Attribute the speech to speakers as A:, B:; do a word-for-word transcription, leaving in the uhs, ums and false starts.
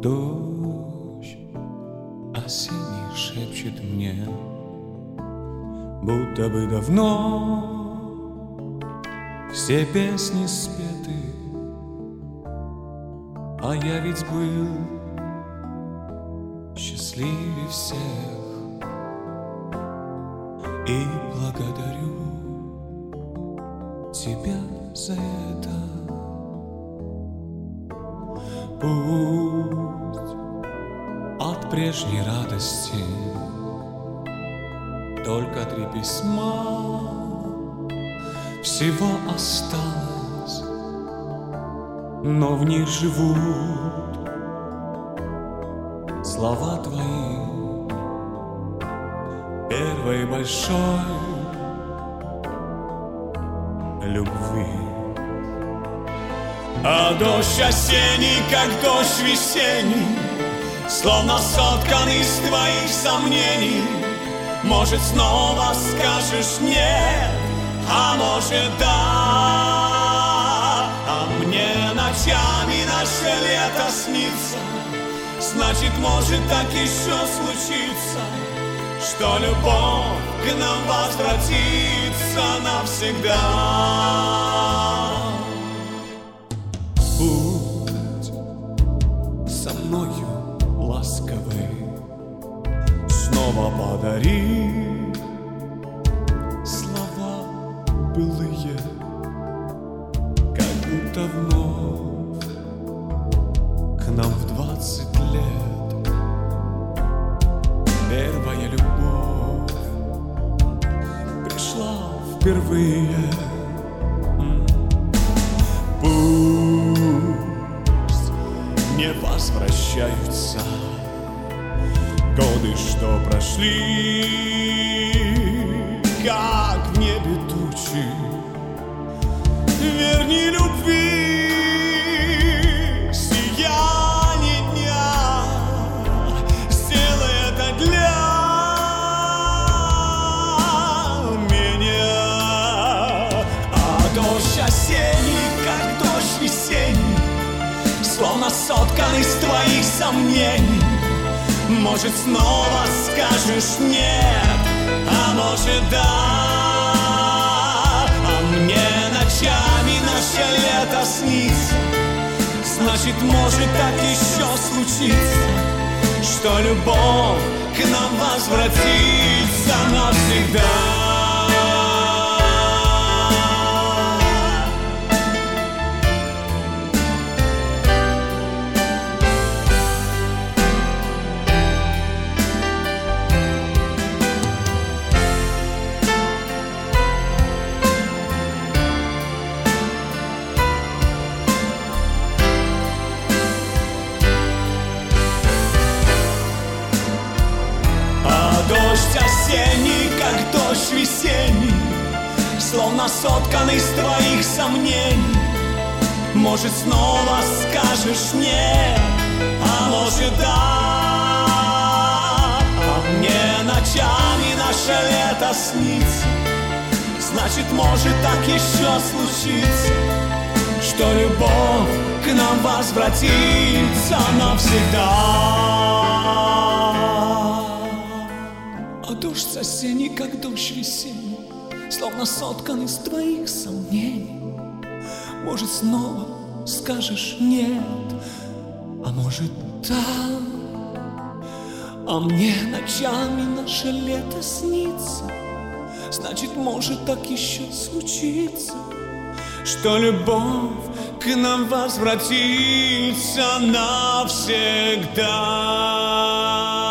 A: Дождь осенний шепчет мне, будто бы давно все песни спеты, а я ведь был счастливее всех. И благодарю тебя за это. Пусть от прежней радости только три письма всего осталось, но в них живут слова твои первой большой любви. А дождь осенний, как дождь весенний, словно соткан из твоих сомнений. Может, снова скажешь нет, а может, да. А мне ночами наше лето снится, значит, может, так еще случится, что любовь к нам возвратится навсегда. Будь со мною ласковый, снова подари слова былые, как будто вновь к нам в двадцать лет первая любовь пришла впервые. Пусть не возвращаются годы, что прошли, как в небе тучи. Верни любви сияние дня, сделай это для меня. А дождь осенний, как дождь весенний, словно соткан из твоих сомнений. Может, снова скажешь нет, а может, да. А мне ночами наше лето снится, значит, может, так еще случится, что любовь к нам возвратится навсегда. Дождь осенний, как дождь весенний, словно соткан из твоих сомнений. Может, снова скажешь нет, а может, да. А мне ночами наше лето снится, значит, может, так еще случится, что любовь к нам возвратится навсегда. А дождь осенний, как дождь весенний, словно соткан из твоих сомнений. Может, снова скажешь нет, а может, да. А мне ночами наше лето снится, значит, может, так еще случится, что любовь к нам возвратится навсегда.